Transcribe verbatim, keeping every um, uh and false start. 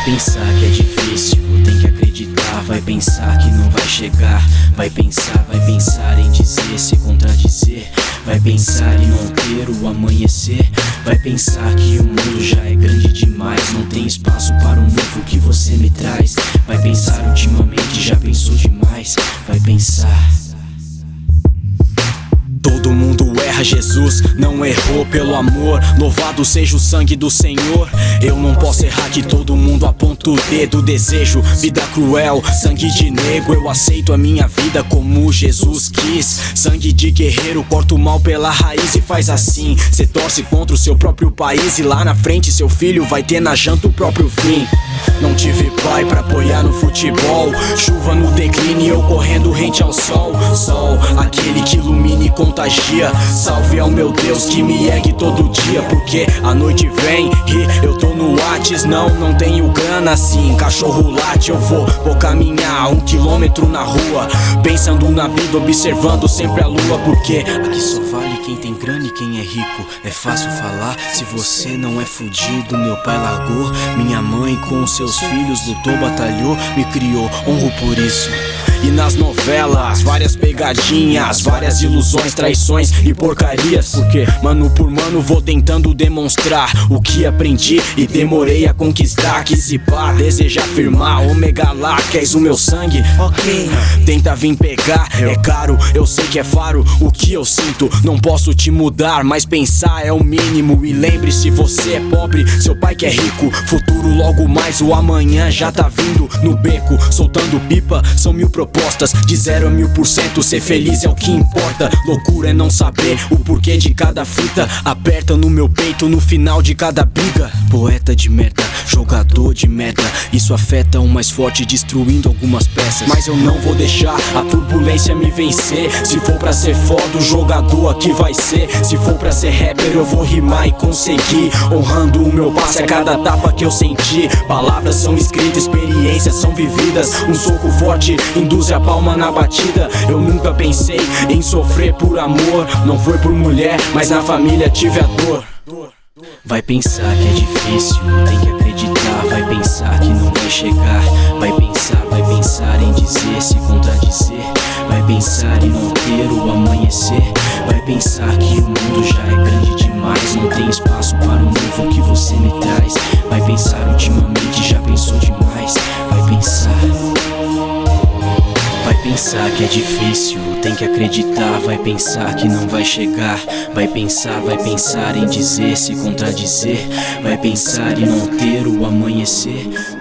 pensar que é difícil, tem que acreditar. Vai pensar que não vai chegar. Vai pensar, vai pensar em dizer, se contradizer. Vai pensar em não ter o amanhecer. Vai pensar que o mundo já é grande demais. Não tem espaço para o novo que você me traz. Vai pensar ultimamente, já pensou demais. Vai pensar. Todo mundo erra, Jesus não errou pelo amor. Louvado seja o sangue do Senhor. Eu não posso errar que todo mundo aponta o dedo. Desejo vida cruel, sangue de nego. Eu aceito a minha vida como Jesus quis. Sangue de guerreiro, corta o mal pela raiz e faz assim. Cê torce contra o seu próprio país e lá na frente seu filho vai ter na janta o próprio fim. Não tive pai pra apoiar no futebol. Chuva no declínio e eu correndo rente ao sol. Sol, aquele que ilumina e contagia. Salve ao meu Deus que me ergue todo dia. Porque a noite vem e eu tô no Whats. Não, não tenho grana assim, cachorro late. Eu vou, vou caminhar um quilômetro na rua, pensando na vida, observando sempre a lua. Porque aqui só vale quem tem grana e quem é rico. É fácil falar se você não é fudido. Meu pai largou, minha mãe com seus filhos lutou, batalhou, me criou, honro por isso. E nas novelas, várias pegadinhas, várias ilusões, traições e porcarias. Porque mano por mano vou tentando demonstrar o que aprendi e demorei a conquistar. Que se pá, deseja afirmar, ômega lá, queres o meu sangue? Ok, tenta vir pegar, é caro, eu sei que é faro o que eu sinto. Não posso te mudar, mas pensar é o mínimo. E lembre-se, você é pobre, seu pai que é rico. Futuro logo mais, o amanhã já tá vindo. No beco, soltando pipa, são mil propostas. De zero a mil por cento, ser feliz é o que importa. Loucura é não saber o porquê de cada fita. Aperta no meu peito no final de cada briga. Poeta de merda, jogador de merda. Isso afeta o mais forte, destruindo algumas peças. Mas eu não vou deixar a turbulência me vencer. Se for pra ser foda, o jogador aqui vai ser. Se for pra ser rapper, eu vou rimar e conseguir. Honrando o meu passe a cada tapa que eu senti. Palavras são escritas, experiências são vividas. Um soco forte induz a palma na batida. Eu nunca pensei em sofrer por amor. Não foi por mulher, mas na família tive a dor. Vai pensar que é difícil, tem que acreditar. Vai pensar que não vai chegar. Vai pensar, vai pensar em dizer, se contradizer. Vai pensar em não ter o amanhecer. Vai pensar que o mundo já é grande demais. Não tem espaço para o novo que você me traz. Vai pensar ultimamente, já pensou demais. Vai pensar. Vai pensar que é difícil, tem que acreditar. Vai pensar que não vai chegar. Vai pensar, vai pensar em dizer, se contradizer. Vai pensar em não ter o amanhecer.